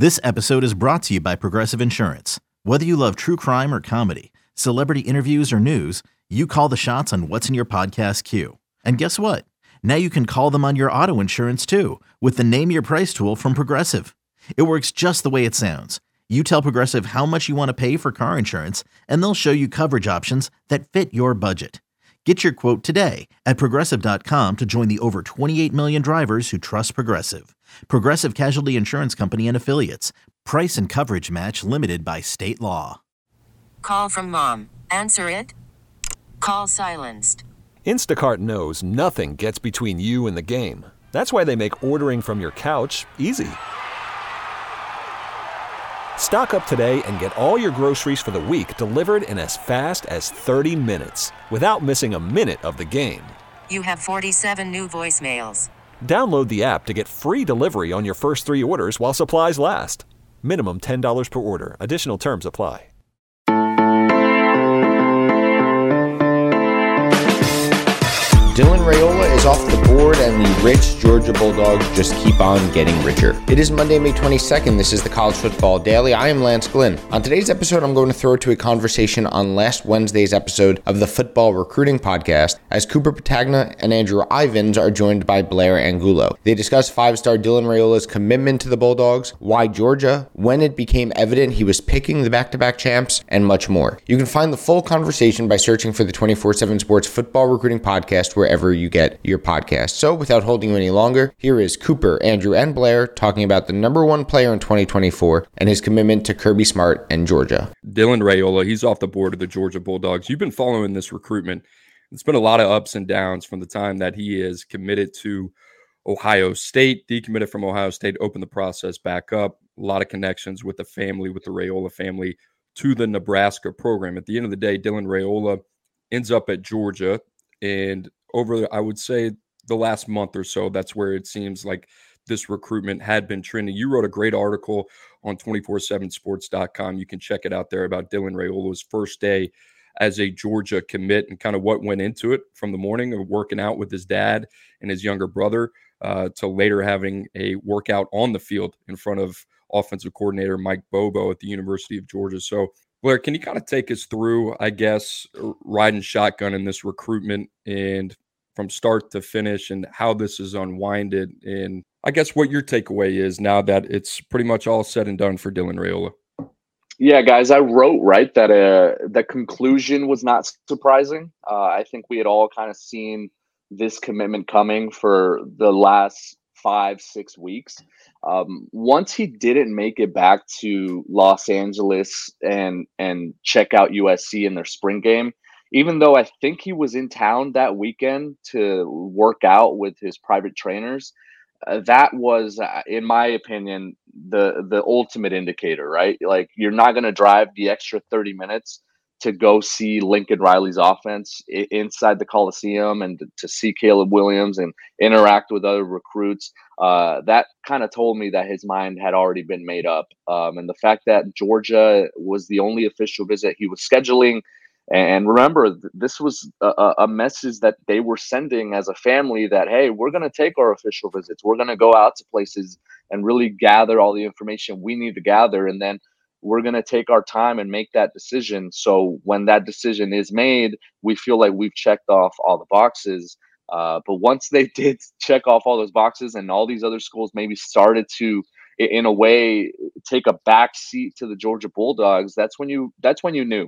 This episode is brought to you by Progressive Insurance. Whether you love true crime or comedy, celebrity interviews or news, you call the shots on what's in your podcast queue. And guess what? Now you can call them on your auto insurance too with the Name Your Price tool from Progressive. It works just the way it sounds. You tell Progressive how much you want to pay for car insurance, and they'll show you coverage options that fit your budget. Get your quote today at Progressive.com to join the over 28 million drivers who trust Progressive. Progressive Casualty Insurance Company and Affiliates. Price and coverage match limited by state law. Call from mom. Answer it. Call silenced. Instacart knows nothing gets between you and the game. That's why they make ordering from your couch easy. Stock up today and get all your groceries for the week delivered in as fast as 30 minutes without missing a minute of the game. You have 47 new voicemails. Download the app to get free delivery on your first 3 orders while supplies last. Minimum $10 per order. Additional terms apply. Dylan Raiola is off the board, and the rich Georgia Bulldogs just keep on getting richer. It is Monday, May 22nd. This is the College Football Daily. I am Lance Glynn. On today's episode, I'm going to throw to a conversation on last Wednesday's episode of the Football Recruiting Podcast, as Cooper Patagna and Andrew Ivins are joined by Blair Angulo. They discuss 5-star Dylan Raiola's commitment to the Bulldogs, why Georgia, when it became evident he was picking the back-to-back champs, and much more. You can find the full conversation by searching for the 24/7 Sports Football Recruiting Podcast wherever you get your podcast. So without holding you any longer, here is Cooper, Andrew, and Blair talking about the number one player in 2024 and his commitment to Kirby Smart and Georgia. Dylan Raiola, he's off the board of the Georgia Bulldogs. You've been following this recruitment. It's been a lot of ups and downs from the time that he is committed to Ohio State, decommitted from Ohio State, opened the process back up. A lot of connections with the family, with the Raiola family, to the Nebraska program. At the end of the day, Dylan Raiola ends up at Georgia, and over, I would say, the last month or so, that's where it seems like this recruitment had been trending. You wrote a great article on 247sports.com. You can check it out there about Dylan Raiola's first day as a Georgia commit and kind of what went into it from the morning of working out with his dad and his younger brother to later having a workout on the field in front of offensive coordinator Mike Bobo at the University of Georgia. So, Blair, can you kind of take us through, I guess, riding shotgun in this recruitment and from start to finish and how this is unwinded, and I guess what your takeaway is now that it's pretty much all said and done for Dylan Raiola? Yeah, guys, I wrote, right, that the conclusion was not surprising. I think we had all kind of seen this commitment coming for the last 5-6 weeks. Once he didn't make it back to Los Angeles and check out USC in their spring game, even though I think he was in town that weekend to work out with his private trainers, that was, in my opinion, the ultimate indicator, right? Like, you're not going to drive the extra 30 minutes to go see Lincoln Riley's offense inside the Coliseum and to see Caleb Williams and interact with other recruits. That kind of told me that his mind had already been made up. And the fact that Georgia was the only official visit he was scheduling, and remember, this was a message that they were sending as a family that, hey, we're going to take our official visits. We're going to go out to places and really gather all the information we need to gather. And then we're going to take our time and make that decision. So when that decision is made, we feel like we've checked off all the boxes. But once they did check off all those boxes and all these other schools maybe started to, in a way, take a back seat to the Georgia Bulldogs, that's when you knew.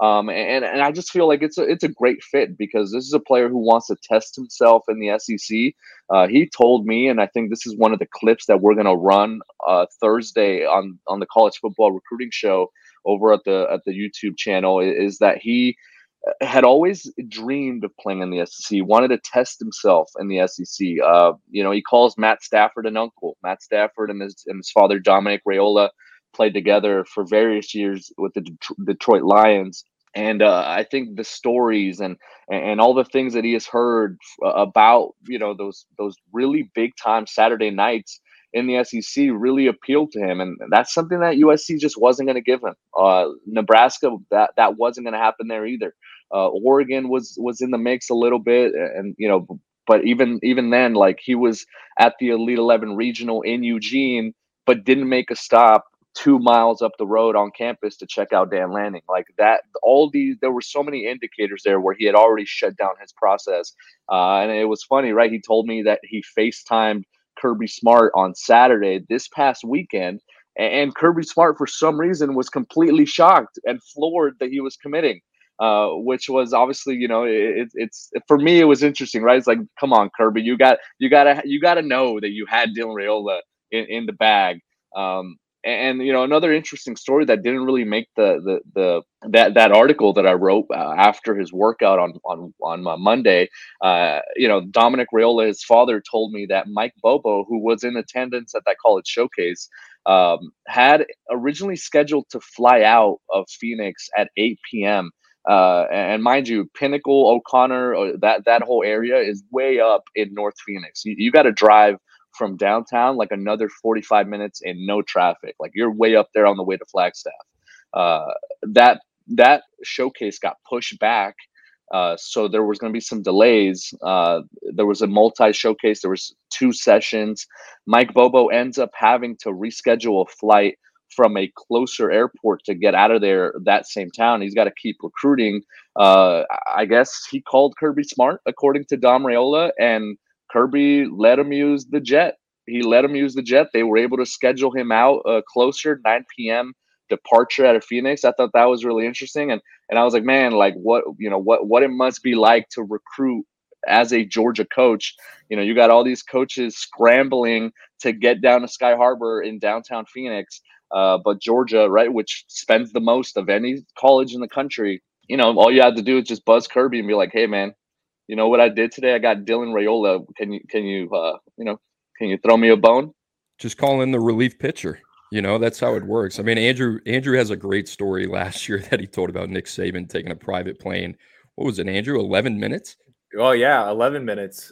And I just feel like it's a great fit because this is a player who wants to test himself in the SEC. He told me, and I think this is one of the clips that we're going to run Thursday on the College Football Recruiting Show over at the YouTube channel, is that he had always dreamed of playing in the SEC. He wanted to test himself in the SEC. He calls Matt Stafford an uncle. Matt Stafford and his father Dominic Raiola played together for various years with the Detroit Lions. And I think the stories and all the things that he has heard about, those really big time Saturday nights in the SEC really appealed to him. And that's something that USC just wasn't going to give him. Nebraska, that wasn't going to happen there either. Oregon was in the mix a little bit, and but even then, like, he was at the Elite 11 regional in Eugene, but didn't make a stop 2 miles up the road on campus to check out Dan Lanning. Like that, there were so many indicators there where he had already shut down his process. And it was funny, right? He told me that he FaceTimed Kirby Smart on Saturday this past weekend, and Kirby Smart, for some reason, was completely shocked and floored that he was committing. Which was obviously, it's for me, it was interesting, right? It's like, come on, Kirby, you gotta know that you had Dylan Raiola in the bag. And another interesting story that didn't really make that article that I wrote after his workout on Monday. Dominic Raiola, his father, told me that Mike Bobo, who was in attendance at that college showcase, had originally scheduled to fly out of Phoenix at 8 p.m. And mind you, Pinnacle, O'Connor, that whole area is way up in North Phoenix. You got to drive from downtown like another 45 minutes in no traffic. Like you're way up there on the way to Flagstaff. That showcase got pushed back. So there was going to be some delays. There was a multi-showcase. There was 2 sessions. Mike Bobo ends up having to reschedule a flight from a closer airport to get out of there that same town. He's got to keep recruiting. I guess he called Kirby Smart, according to Dom Raiola, and Kirby let him use the jet. They were able to schedule him out closer, 9 p.m. departure out of Phoenix. I thought that was really interesting. And I was like, man, like what it must be like to recruit as a Georgia coach. You got all these coaches scrambling to get down to Sky Harbor in downtown Phoenix. But Georgia, right, which spends the most of any college in the country, all you have to do is just buzz Kirby and be like, hey, man, you know what I did today? I got Dylan Raiola. Can you throw me a bone? Just call in the relief pitcher. That's how it works. I mean, Andrew has a great story last year that he told about Nick Saban taking a private plane. What was it, Andrew? 11 minutes? Oh, yeah, 11 minutes.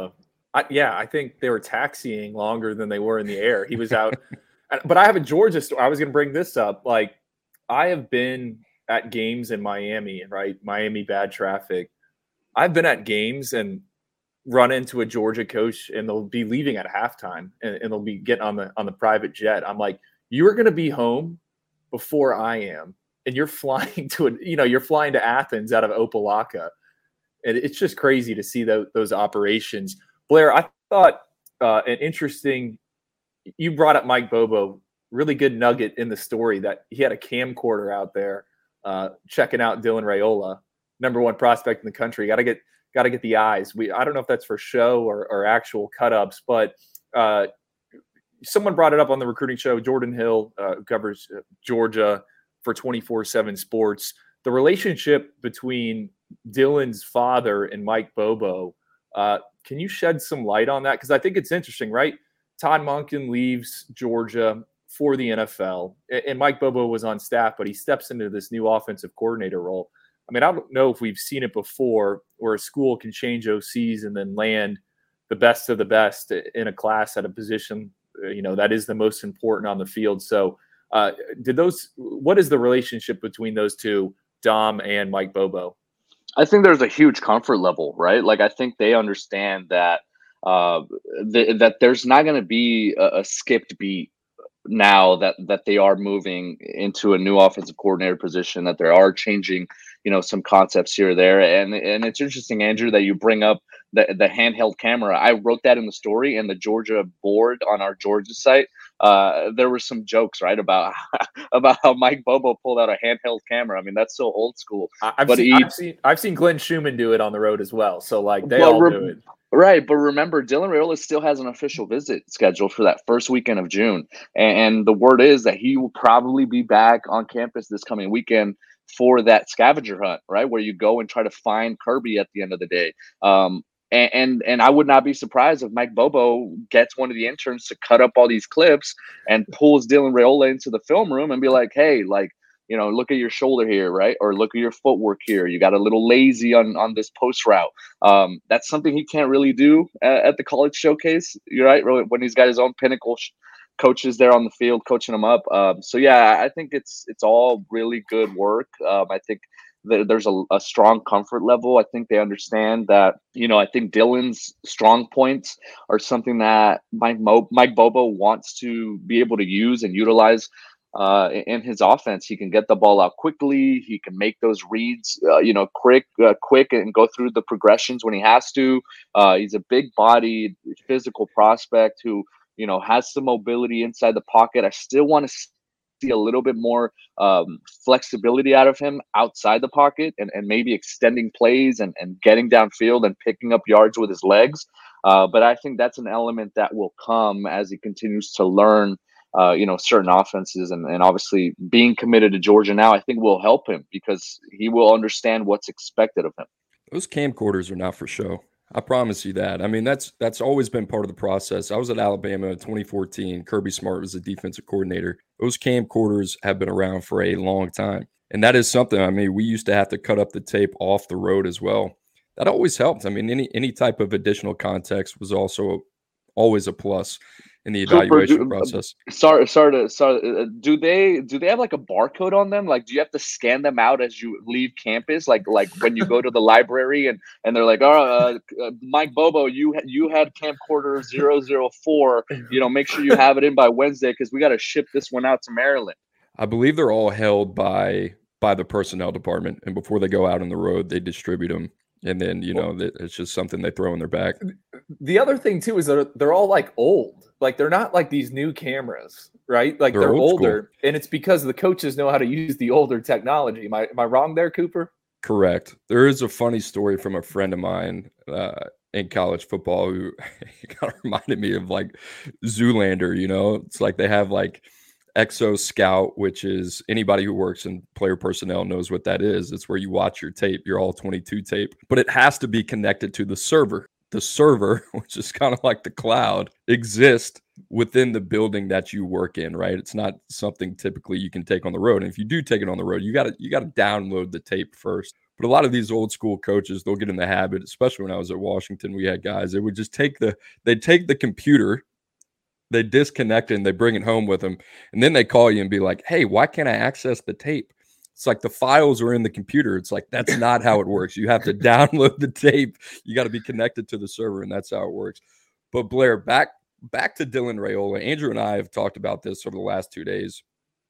I think they were taxiing longer than they were in the air. He was out. But I have a Georgia story. I was going to bring this up. Like, I have been at games in Miami, right? Miami, bad traffic. I've been at games and run into a Georgia coach, and they'll be leaving at halftime, and they'll be getting on the private jet. I'm like, you are going to be home before I am, and you're flying to Athens out of Opelika, and it's just crazy to see those operations. Blair, I thought an interesting. You brought up Mike Bobo, really good nugget in the story that he had a camcorder out there checking out Dylan Raiola, #1 prospect in the country. Got to get the eyes. I don't know if that's for show or actual cut-ups, but someone brought it up on the recruiting show. Jordan Hill covers Georgia for 24/7 Sports. The relationship between Dylan's father and Mike Bobo. Can you shed some light on that? Because I think it's interesting, right? Todd Monken leaves Georgia for the NFL, and Mike Bobo was on staff, but he steps into this new offensive coordinator role. I mean, I don't know if we've seen it before where a school can change OCs and then land the best of the best in a class at a position, that is the most important on the field. So what is the relationship between those two, Dom and Mike Bobo? I think there's a huge comfort level, right? Like, I think they understand that that there's not going to be a skipped beat now that they are moving into a new offensive coordinator position, that they are changing, some concepts here or there. And it's interesting, Andrew, that you bring up the handheld camera. I wrote that in the story, and the Georgia board on our Georgia site. There were some jokes, right, about how Mike Bobo pulled out a handheld camera. I mean, that's so old school. I've seen Glenn Schumann do it on the road as well. So they all do it. Right, but remember, Dylan Raiola still has an official visit scheduled for that first weekend of June, and the word is that he will probably be back on campus this coming weekend for that scavenger hunt, right, where you go and try to find Kirby at the end of the day. And I would not be surprised if Mike Bobo gets one of the interns to cut up all these clips and pulls Dylan Raiola into the film room and be like, hey, like, look at your shoulder here, right? Or look at your footwork here. You got a little lazy on this post route. That's something he can't really do at the college showcase. You're right, when he's got his own Pinnacle coaches there on the field coaching him up. So yeah, I think it's all really good work. I think there's a strong comfort level. I think they understand that, I think Dylan's strong points are something that Mike Bobo wants to be able to use and utilize in his offense. He can get the ball out quickly. He can make those reads, quick and go through the progressions when he has to. He's a big-bodied, physical prospect who, has some mobility inside the pocket. I still want to see a little bit more flexibility out of him outside the pocket and maybe extending plays and getting downfield and picking up yards with his legs. But I think that's an element that will come as he continues to learn certain offenses, and obviously being committed to Georgia now, I think will help him because he will understand what's expected of him. Those camcorders are not for show. I promise you that. I mean, that's always been part of the process. I was at Alabama in 2014. Kirby Smart was the defensive coordinator. Those camcorders have been around for a long time. And that is something, I mean, we used to have to cut up the tape off the road as well. That always helped. I mean, any type of additional context was also always a plus in the evaluation process. Sorry. Do they have like a barcode on them? Like, do you have to scan them out as you leave campus? Like when you go to the library and they're like, Mike Bobo, you had camcorder 004. Make sure you have it in by Wednesday because we got to ship this one out to Maryland. I believe they're all held by the personnel department, and before they go out on the road, they distribute them. And then, it's just something they throw in their bag. The other thing, too, is that they're all like old. Like they're not like these new cameras, right? Like they're older. School. And it's because the coaches know how to use the older technology. Am I wrong there, Cooper? Correct. There is a funny story from a friend of mine in college football who kind of reminded me of like Zoolander, It's like they have like Exo Scout, which is anybody who works in player personnel knows what that is. It's where you watch your tape, your all 22 tape, but it has to be connected to the server. The server, which is kind of like the cloud, exists within the building that you work in, right? It's not something typically you can take on the road. And if you do take it on the road, you got to download the tape first. But a lot of these old school coaches, they'll get in the habit, especially when I was at Washington, we had guys, they would just take the computer, they disconnect it and they bring it home with them. And then they call you and be like, hey, why can't I access the tape? It's like the files are in the computer. It's like, that's not how it works. You have to download the tape. You got to be connected to the server, and that's how it works. But Blair, back to Dylan Raiola. Andrew and I have talked about this over the last 2 days.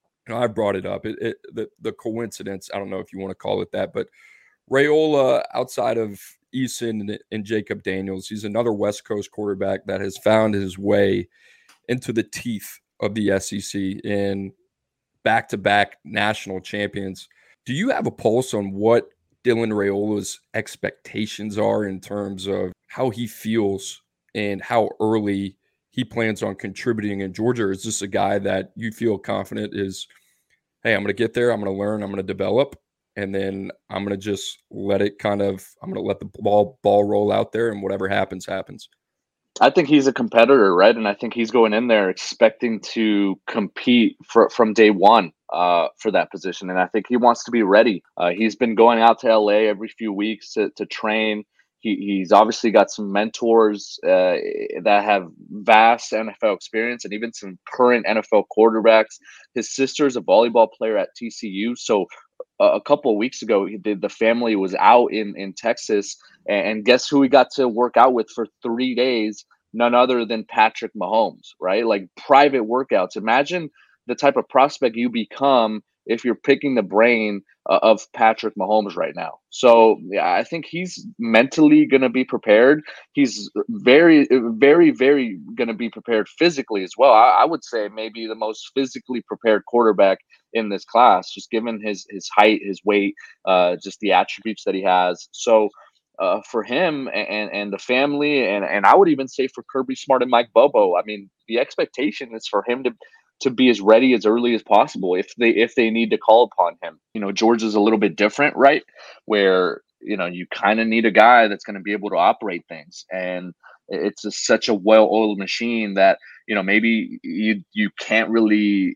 I brought it up. The coincidence, I don't know if you want to call it that, but Raiola, outside of Eason and Jacob Daniels, he's another West Coast quarterback that has found his way into the teeth of the SEC in back-to-back national champions. Do you have a pulse on what Dylan Raiola's expectations are in terms of how he feels and how early he plans on contributing in Georgia? Or is this a guy that you feel confident is, hey, I'm going to get there, I'm going to learn, I'm going to develop, and then I'm going to just let it I'm going to let the ball roll out there, and whatever happens, happens? I think he's a competitor, right? And I think he's going in there expecting to compete from day one for that position. And I think he wants to be ready. He's been going out to LA every few weeks to train. He's obviously got some mentors that have vast NFL experience and even some current NFL quarterbacks. His sister's a volleyball player at TCU. So a couple of weeks ago, the family was out in Texas, and guess who he got to work out with for 3 days? None other than Patrick Mahomes, right? Like private workouts. Imagine the type of prospect you become if you're picking the brain of Patrick Mahomes right now. So yeah, I think he's mentally going to be prepared. He's very, very, very going to be prepared physically as well. I would say maybe the most physically prepared quarterback in this class, just given his height, his weight, just the attributes that he has. So for him and the family, and I would even say for Kirby Smart and Mike Bobo, I mean, the expectation is for him to be as ready as early as possible if they need to call upon him. Georgia's a little bit different, right? Where, you kind of need a guy that's going to be able to operate things. And it's such a well-oiled machine that, maybe you can't really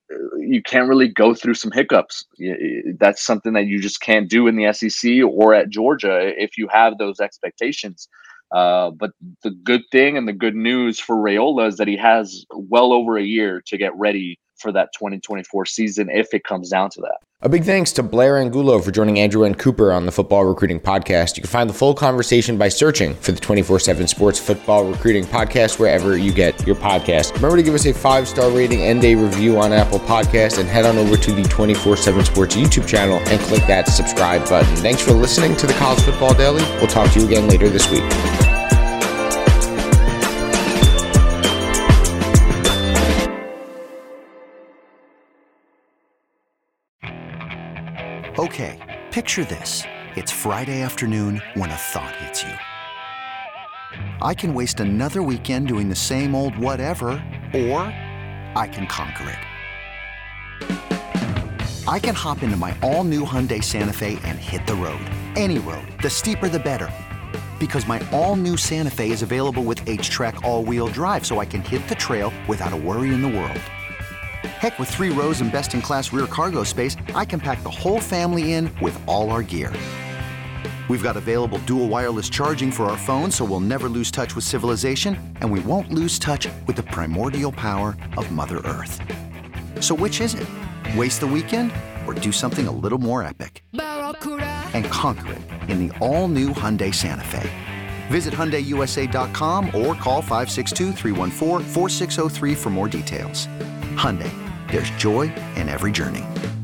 go through some hiccups. That's something that you just can't do in the SEC or at Georgia if you have those expectations. But the good thing and the good news for Raiola is that he has well over a year to get ready for that 2024 season if it comes down to that. A big thanks to Blair Angulo for joining Andrew N. Cooper on the Football Recruiting Podcast. You can find the full conversation by searching for the 24/7 Sports Football Recruiting Podcast wherever you get your podcast. Remember to give us a 5-star rating and a review on Apple Podcasts, and head on over to the 24/7 Sports YouTube channel and click that subscribe button. Thanks for listening to the College Football Daily. We'll talk to you again later this week. Okay, picture this. It's Friday afternoon when a thought hits you. I can waste another weekend doing the same old whatever, or I can conquer it. I can hop into my all-new Hyundai Santa Fe and hit the road. Any road. The steeper the better. Because my all-new Santa Fe is available with H-Track all-wheel drive, so I can hit the trail without a worry in the world. Heck, with 3 rows and best-in-class rear cargo space, I can pack the whole family in with all our gear. We've got available dual wireless charging for our phones, so we'll never lose touch with civilization, and we won't lose touch with the primordial power of Mother Earth. So which is it? Waste the weekend or do something a little more epic? And conquer it in the all-new Hyundai Santa Fe. Visit HyundaiUSA.com or call 562-314-4603 for more details. Hyundai, there's joy in every journey.